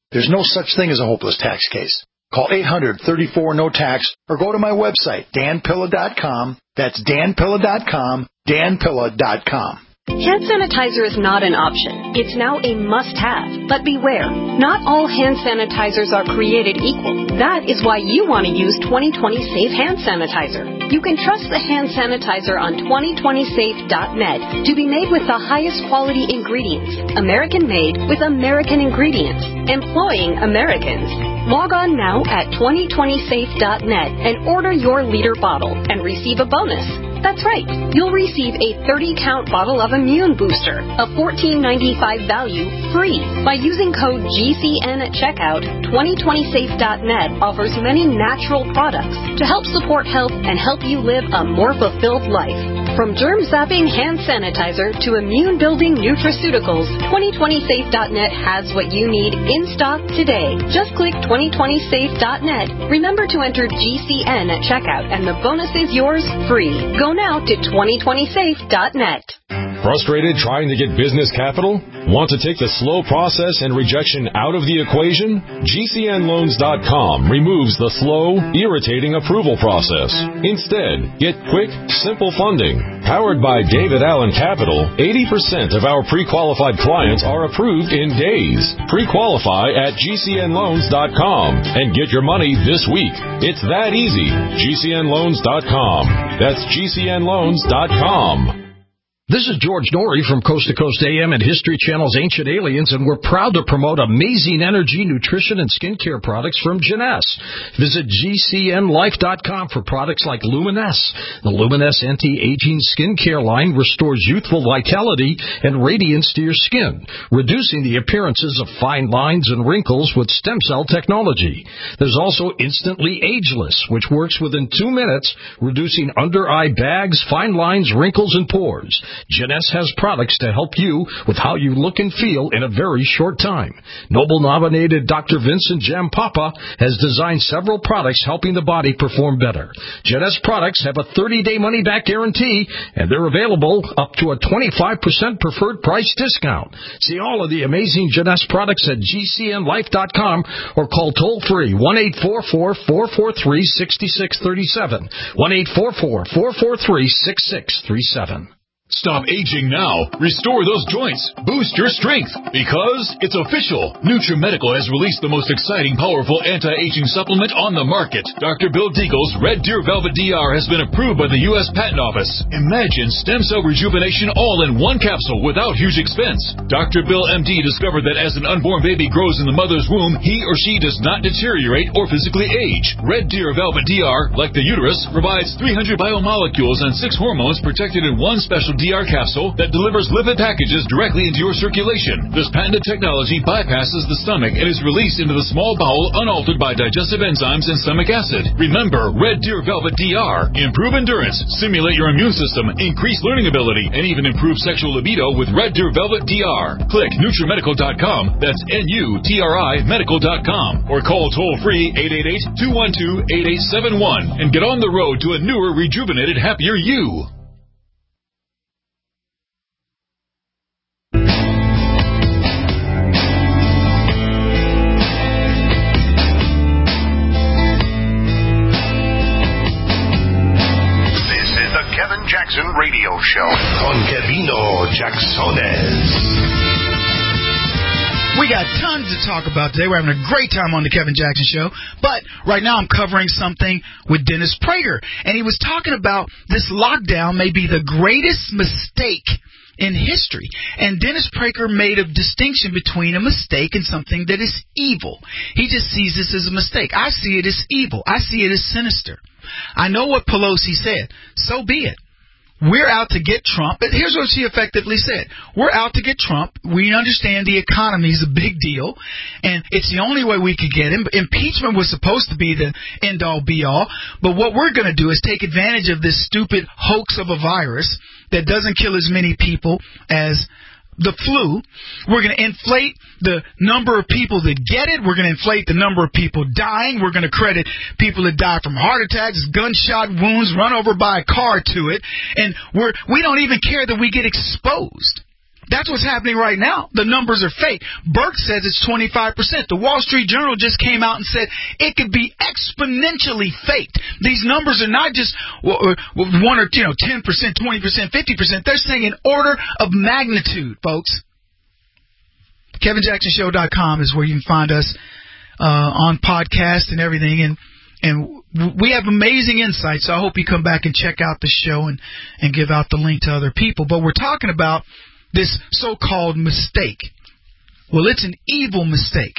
Speaker 6: There's no such thing as a hopeless tax case. Call eight hundred, thirty-four, no tax or go to my website, dan pilla dot com. That's dan pilla dot com, dan pilla dot com.
Speaker 9: Hand sanitizer is not an option. It's now a must-have. But beware, not all hand sanitizers are created equal. That is why you want to use twenty twenty Safe Hand Sanitizer. You can trust the hand sanitizer on twenty twenty safe dot net to be made with the highest quality ingredients, American-made with American ingredients, employing Americans. Log on now at twenty twenty safe dot net and order your liter bottle and receive a bonus. That's right. You'll receive a thirty-count bottle of Immune Booster, a fourteen ninety-five value, free. By using code G C N at checkout, twenty twenty safe dot net offers many natural products to help support health and help you live a more fulfilled life. From germ-zapping hand sanitizer to immune-building nutraceuticals, twenty twenty safe dot net has what you need in stock today. Just click twenty twenty safe dot net. Remember to enter G C N at checkout, and the bonus is yours free. Go now to twenty twenty safe dot net.
Speaker 10: Frustrated trying to get business capital? Want to take the slow process and rejection out of the equation? G C N loans dot com removes the slow, irritating approval process. Instead, get quick, simple funding. Powered by David Allen Capital, eighty percent of our pre-qualified clients are approved in days. Pre-qualify at G C N loans dot com and get your money this week. It's that easy. G C N loans dot com. That's G C N loans dot com.
Speaker 15: This is George Norrie from Coast to Coast A M and History Channel's Ancient Aliens, and we're proud to promote amazing energy, nutrition, and skincare products from Jeunesse. Visit G C N life dot com for products like Luminesse. The Luminesse anti-aging skincare line restores youthful vitality and radiance to your skin, reducing the appearances of fine lines and wrinkles with stem cell technology. There's also Instantly Ageless, which works within two minutes, reducing under-eye bags, fine lines, wrinkles, and pores. Jeunesse has products to help you with how you look and feel in a very short time. Nobel-nominated Doctor Vincent Jampapa has designed several products helping the body perform better. Jeunesse products have a thirty-day money-back guarantee, and they're available up to a twenty-five percent preferred price discount. See all of the amazing Jeunesse products at G C N life dot com or call toll-free one eight four four, four four three, six six three seven, one eight four four, four four three, six six three seven.
Speaker 11: Stop aging now. Restore those joints. Boost your strength. Because it's official. NutriMedical has released the most exciting, powerful anti-aging supplement on the market. Doctor Bill Deagle's Red Deer Velvet D R has been approved by the U S Patent Office. Imagine stem cell rejuvenation all in one capsule without huge expense. Doctor Bill M D discovered that as an unborn baby grows in the mother's womb, he or she does not deteriorate or physically age. Red Deer Velvet D R, like the uterus, provides three hundred biomolecules and six hormones protected in one special D R capsule that delivers lipid packages directly into your circulation. This patented technology bypasses the stomach and is released into the small bowel unaltered by digestive enzymes and stomach acid. Remember, Red Deer Velvet D R. Improve endurance, stimulate your immune system, increase learning ability, and even improve sexual libido with Red Deer Velvet D R. Click NutriMedical dot com, that's N U T R I medical dot com, or call toll-free eight eight eight, two one two, eight eight seven one and get on the road to a newer, rejuvenated, happier you.
Speaker 2: Jackson Radio Show con Kevino Jacksones.
Speaker 4: We got tons to talk about today. We're having a great time on the Kevin Jackson Show. But right now I'm covering something with Dennis Prager. And he was talking about this lockdown may be the greatest mistake in history. And Dennis Prager made a distinction between a mistake and something that is evil. He just sees this as a mistake. I see it as evil. I see it as sinister. I know what Pelosi said. So be it. We're out to get Trump. But here's what she effectively said. We're out to get Trump. We understand the economy is a big deal, and it's the only way we could get him. Impeachment was supposed to be the end-all, be-all. But what we're going to do is take advantage of this stupid hoax of a virus that doesn't kill as many people as the flu. We're going to inflate the number of people that get it. We're going to inflate the number of people dying. We're going to credit people that die from heart attacks, gunshot wounds, run over by a car to it. And we're, we don't even care that we get exposed. That's what's happening right now. The numbers are fake. Burke says it's twenty-five percent. The Wall Street Journal just came out and said it could be exponentially faked. These numbers are not just one or, you know, ten percent, twenty percent, fifty percent. They're saying an order of magnitude, folks. Kevin Jackson Show dot com is where you can find us uh, on podcast and everything. And And we have amazing insights, so I hope you come back and check out the show and, and give out the link to other people. But we're talking about this so-called mistake. Well, it's an evil mistake.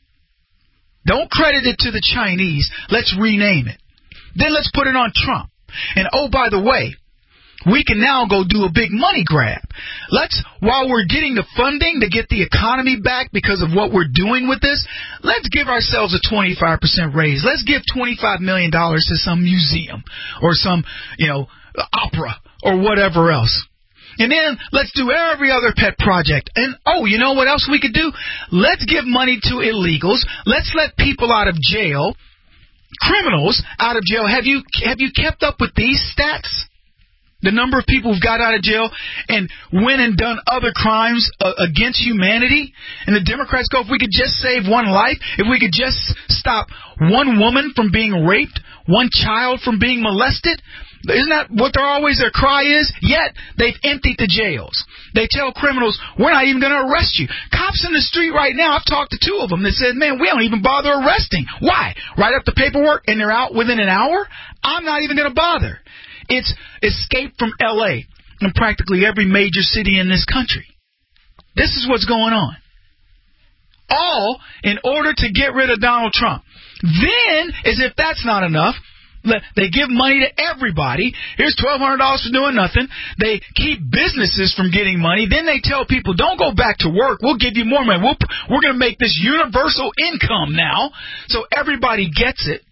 Speaker 4: Don't credit it to the Chinese. Let's rename it. Then let's put it on Trump. And, oh, by the way, we can now go do a big money grab. Let's, while we're getting the funding to get the economy back because of what we're doing with this, let's give ourselves a twenty-five percent raise. Let's give twenty-five million dollars to some museum or some, you know, opera or whatever else. And then let's do every other pet project. And, oh, you know what else we could do? Let's give money to illegals. Let's let people out of jail, criminals out of jail. Have you have you kept up with these stats? The number of people who've got out of jail and went and done other crimes uh, against humanity. And the Democrats go, if we could just save one life, if we could just stop one woman from being raped, one child from being molested, isn't that what they're always their cry is? Yet they've emptied the jails. They tell criminals, we're not even going to arrest you. Cops in the street right now, I've talked to two of them that said, man, we don't even bother arresting. Why? Write up the paperwork and they're out within an hour? I'm not even going to bother. It's escape from L A and practically every major city in this country. This is what's going on. All in order to get rid of Donald Trump. Then, as if that's not enough, they give money to everybody. Here's twelve hundred dollars for doing nothing. They keep businesses from getting money. Then they tell people, don't go back to work. We'll give you more money. We'll, we're going to make this universal income now so everybody gets it.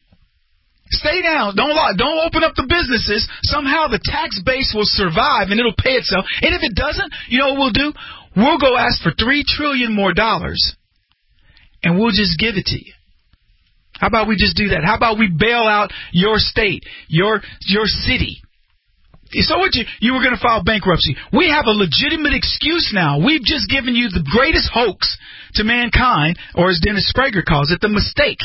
Speaker 4: Stay down. Don't lie. Don't open up the businesses. Somehow the tax base will survive and it'll pay itself. And if it doesn't, you know what we'll do? We'll go ask for three trillion dollars more dollars, and we'll just give it to you. How about we just do that? How about we bail out your state, your your city? So what you you were going to file bankruptcy? We have a legitimate excuse now. We've just given you the greatest hoax to mankind, or as Dennis Prager calls it, the mistake.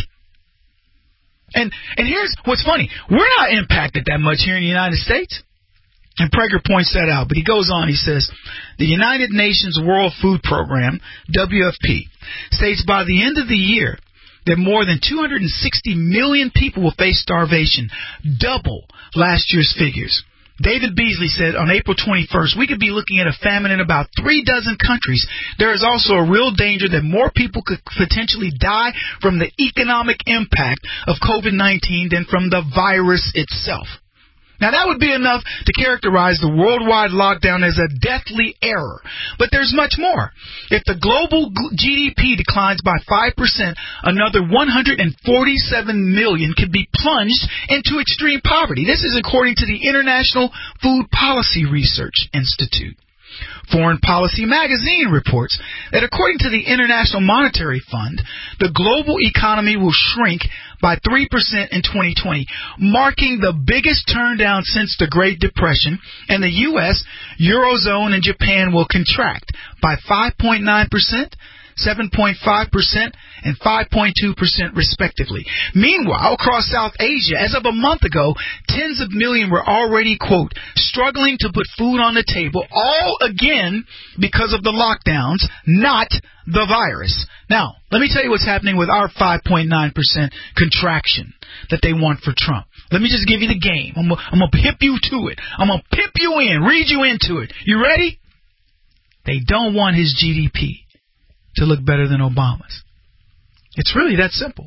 Speaker 4: And and here's what's funny. We're not impacted that much here in the United States. And Prager points that out. But he goes on, he says, the United Nations World Food Program, W F P, states by the end of the year that more than two hundred sixty million people will face starvation, double last year's figures. David Beasley said on April twenty-first, we could be looking at a famine in about three dozen countries. There is also a real danger that more people could potentially die from the economic impact of COVID nineteen than from the virus itself. Now, that would be enough to characterize the worldwide lockdown as a deathly error. But there's much more. If the global G D P declines by five percent, another one hundred forty-seven million could be plunged into extreme poverty. This is according to the International Food Policy Research Institute. Foreign Policy Magazine reports that according to the International Monetary Fund, the global economy will shrink by three percent in twenty twenty, marking the biggest turndown since the Great Depression, and the U S, Eurozone, and Japan will contract by five point nine percent, seven point five percent, and five point two percent respectively. Meanwhile, across South Asia, as of a month ago, tens of millions were already, quote, struggling to put food on the table, all again because of the lockdowns, not the virus. Now, let me tell you what's happening with our five point nine percent contraction that they want for Trump. Let me just give you the game. I'm going to pip you to it. I'm going to pip you in, read you into it. You ready? They don't want his G D P to look better than Obama's. It's really that simple.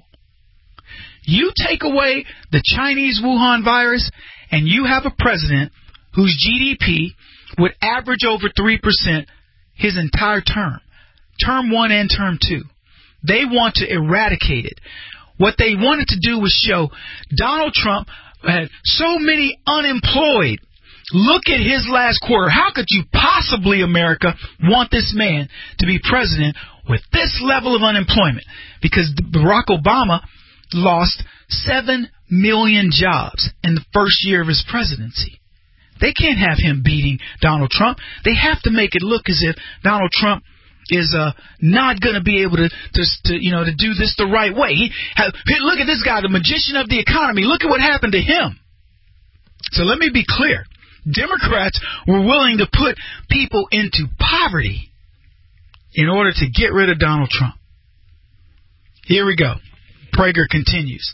Speaker 4: You take away the Chinese Wuhan virus, and you have a president whose G D P would average over three percent his entire term. Term one and term two. They want to eradicate it. What they wanted to do was show Donald Trump had so many unemployed. Look at his last quarter. How could you possibly, America, want this man to be president with this level of unemployment? Because Barack Obama lost seven million jobs in the first year of his presidency. They can't have him beating Donald Trump. They have to make it look as if Donald Trump is uh, not going to be able to, to, to, you know, to do this the right way. He, ha, look at this guy, the magician of the economy. Look at what happened to him. So let me be clear. Democrats were willing to put people into poverty in order to get rid of Donald Trump. Here we go. Prager continues.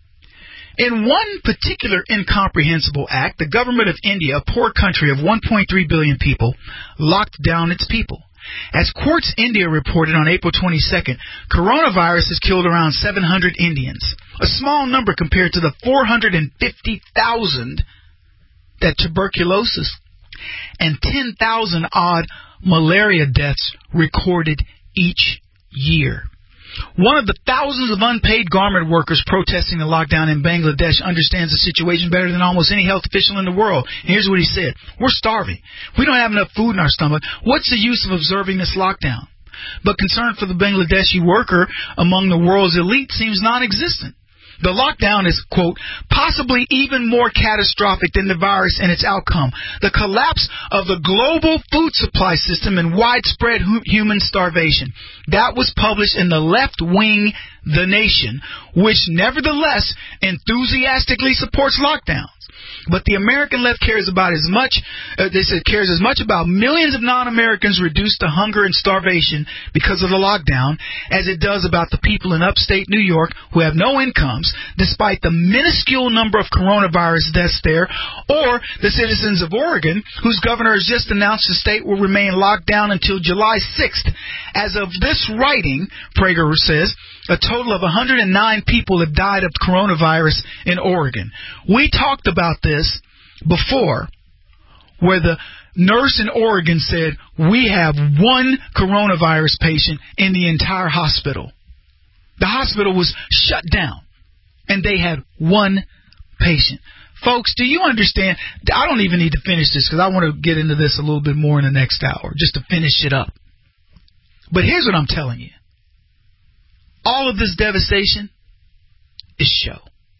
Speaker 4: In one particular incomprehensible act, the government of India, a poor country of one point three billion people, locked down its people. As Quartz India reported on April twenty-second, coronavirus has killed around seven hundred Indians, a small number compared to the four hundred fifty thousand that tuberculosis and ten thousand odd malaria deaths recorded each year. One of the thousands of unpaid garment workers protesting the lockdown in Bangladesh understands the situation better than almost any health official in the world. And here's what he said. We're starving. We don't have enough food in our stomach. What's the use of observing this lockdown? But concern for the Bangladeshi worker among the world's elite seems non-existent. The lockdown is, quote, possibly even more catastrophic than the virus and its outcome, the collapse of the global food supply system and widespread hu- human starvation. That was published in the left-wing The Nation, which nevertheless enthusiastically supports lockdowns. But the American left cares about as much, uh, they said cares as much about millions of non-Americans reduced to hunger and starvation because of the lockdown as it does about the people in upstate New York who have no incomes, despite the minuscule number of coronavirus deaths there, or the citizens of Oregon, whose governor has just announced the state will remain locked down until July sixth. As of this writing, Prager says, a total of one hundred nine people have died of coronavirus in Oregon. We talked about this before, where the nurse in Oregon said, we have one coronavirus patient in the entire hospital. The hospital was shut down, and they had one patient. Folks, do you understand? I don't even need to finish this because I want to get into this a little bit more in the next hour, just to finish it up. But here's what I'm telling you. All of this devastation is show.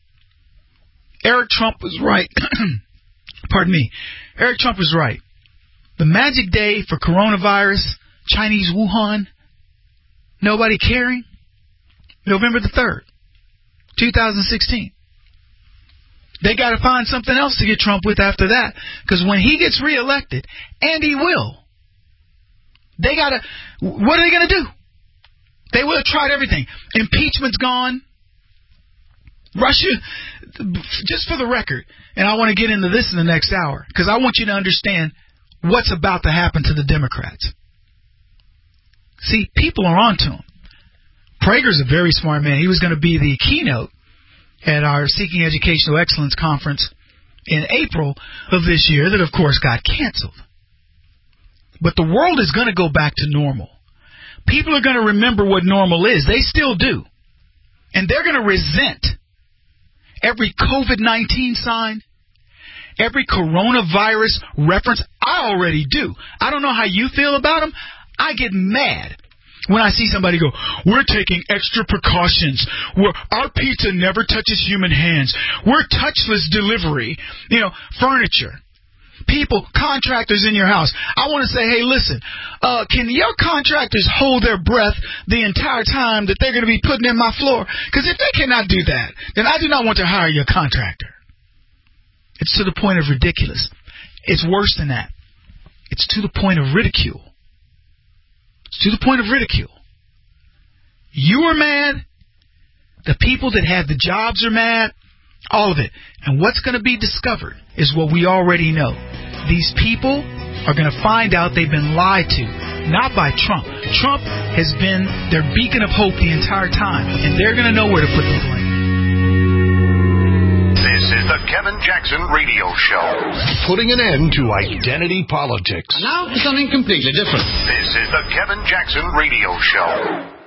Speaker 4: Eric Trump was right. Pardon me. Eric Trump was right. The magic day for coronavirus, Chinese Wuhan, nobody caring, November the third, twenty sixteen. They got to find something else to get Trump with after that, because when he gets reelected, and he will, they got to, what are they going to do? They will have tried everything. Impeachment's gone. Russia, just for the record, and I want to get into this in the next hour, because I want you to understand what's about to happen to the Democrats. See, people are on to him. Prager's a very smart man. He was going to be the keynote at our Seeking Educational Excellence Conference in April of this year that, of course, got canceled. But the world is going to go back to normal. People are going to remember what normal is. They still do. And they're going to resent every COVID nineteen sign, every coronavirus reference. I already do. I don't know how you feel about them. I get mad when I see somebody go, we're taking extra precautions. We're, our pizza never touches human hands. We're touchless delivery. You know, furniture. People, contractors in your house. I want to say, hey, listen, uh, can your contractors hold their breath the entire time that they're going to be putting in my floor? Because if they cannot do that, then I do not want to hire your contractor. It's to the point of ridiculous. It's worse than that. It's to the point of ridicule. It's to the point of ridicule. You are mad. The people that have the jobs are mad. All of it. And what's going to be discovered is what we already know. These people are going to find out they've been lied to, not by Trump. Trump has been their beacon of hope the entire time, and they're going to know where to put the blame.
Speaker 2: This is the Kevin Jackson Radio Show. Putting an end to identity politics.
Speaker 12: Now for something completely different.
Speaker 2: This is the Kevin Jackson Radio Show.